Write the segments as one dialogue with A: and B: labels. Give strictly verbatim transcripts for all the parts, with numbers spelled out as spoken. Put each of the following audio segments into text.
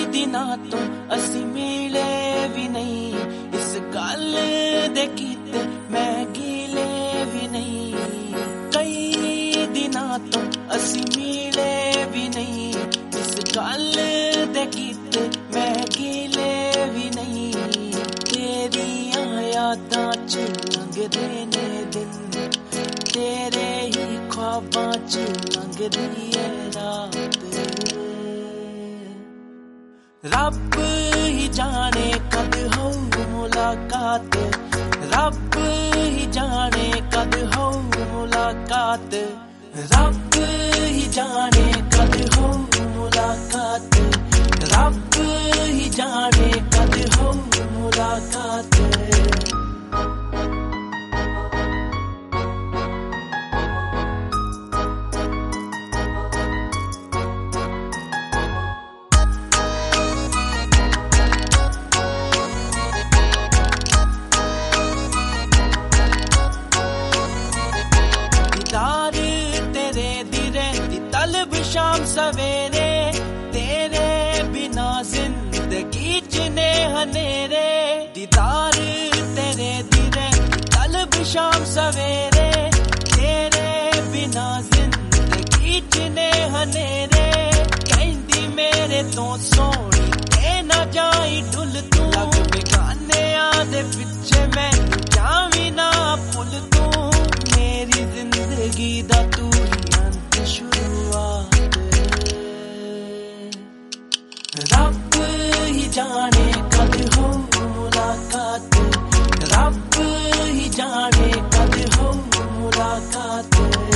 A: दिनां तो असी मिले भी नहीं, इस गल दे कीते मैं गीले भी नहीं। कई दिनां तो असी मिले भी नहीं, इस गल दे कीते मैं गीले भी नहीं। तेरियां यादां च लंघदे ने दिन, तेरे ही ख्वाबां च लंघदी है रात। रब ही जाने कद हो मुलाकात, रब ही जाने कद हो मुलाकात, रब ही जाने कद हो मुलाकात, रब ही जाने कद हो मुलाकात। तलब शाम सवेरे, तेरे बिना जिंदगी जिने हनेरे। दीदार तेरे दिरे तलब शाम सवेरे, तेरे बिना जिंदगी जिने हनेरे। कहंदी मेरे तो सोनी ते ना जाई डुल तू, लग बेगाने आदे पिछे मैं जावी ना भुल तू। मेरी जिंदगी दा तू शुरुआत, रब ही जाने कद हो मुलाकात, रब ही जाने कद हो मुलाकात।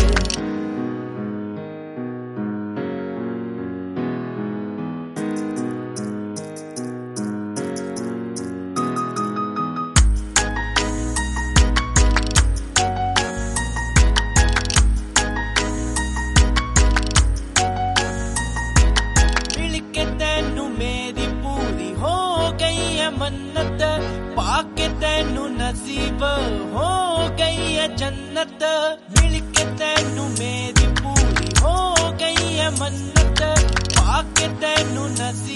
A: मेरी पूरी हो गई है मन्नत, पाके तैनू नसीब हो गई है जन्नत। मिल के तैनू मेरी पूरी हो गई है मन्नत, पाके तैनू नसीब